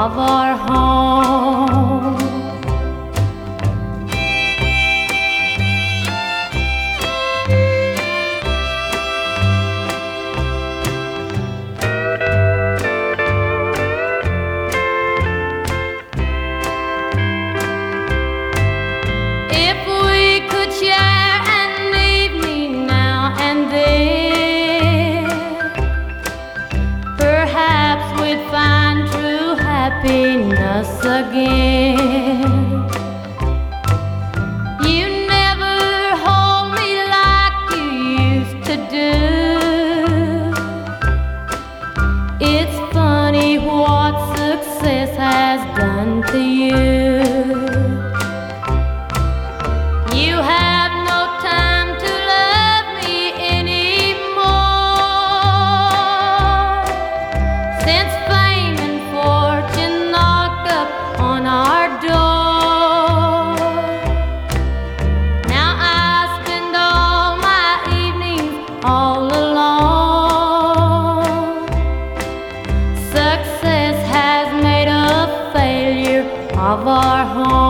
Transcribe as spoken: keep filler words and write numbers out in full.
of our home. If we could share an evening now and then, perhaps we'd find true happiness again. You never hold me like you used to do. It's funny what success has done to you. You have no time to love me anymore, since fame and fortune knocked up on our door. Now I spend all my evenings all alone. Success has made a failure of our home.